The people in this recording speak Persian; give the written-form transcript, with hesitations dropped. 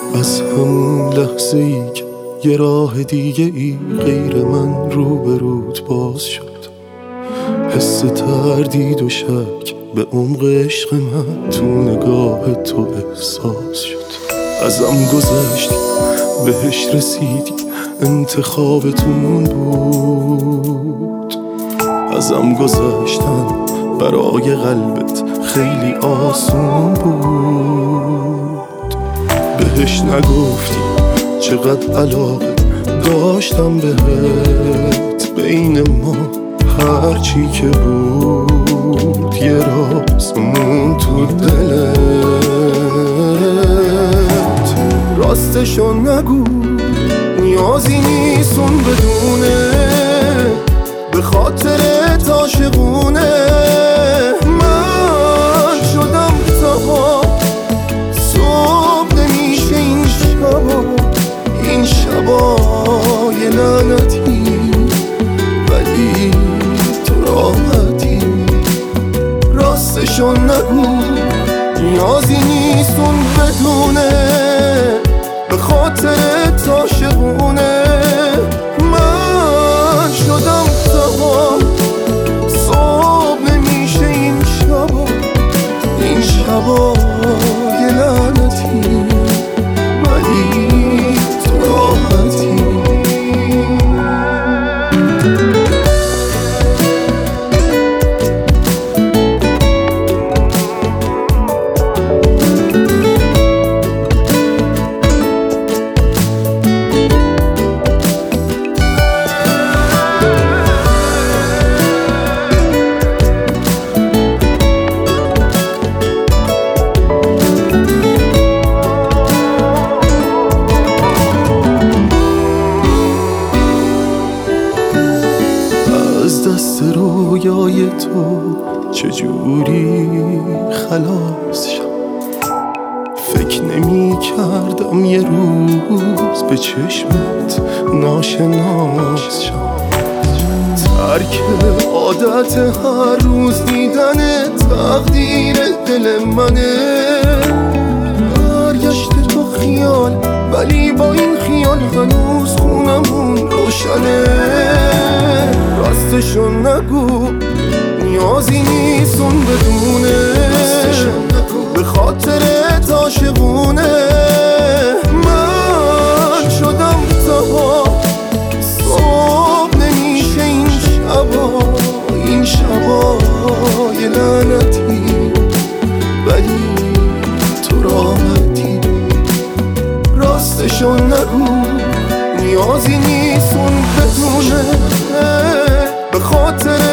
از همون لحظه ای که یه راه دیگه ای غیر من روبروت باز شد، حس تردید و شک به عمق عشق من تو نگاه تو احساس شد. ازم گذشتی بهش رسیدی انتخابتون بود، ازم گذشتن برای قلبت خیلی آسون بود. بهش نگفتی چقدر علاقه داشتم بهت، بین ما هرچی که بود یه راز مون تو دلت. راستشو نگو نیازی نیست اون بدونه، به خاطر عاشقونه من شدم تها. صبح نمیشه این شبا، این شبای لعنتی، ولی تو راحتی. راستشو نگو نیازی نیست اون بدونه، به خاطر عاشقونه من شدم تها. صبح نمیشه این شبا، این شبای لعنتی، ولی تو راحتی. از دست رویای تو چجوری خلاص شم؟ فکر نمی کردم یه روز به چشمت ناشناس شم. ترک عادت هر روز دیدن تقدیر دل منه، برگشت تو خیال ولی با این خیال هنوز خونمون روشنه. راستشو نگو نیازی نیست اون بدونه، به خاطر عاشقونه من شدم تها. صبح نمیشه این شبا، این شبای لعنتی، ولی تو راحتی. راستشو نگو نیازی نیست اون بدونه، به خاطر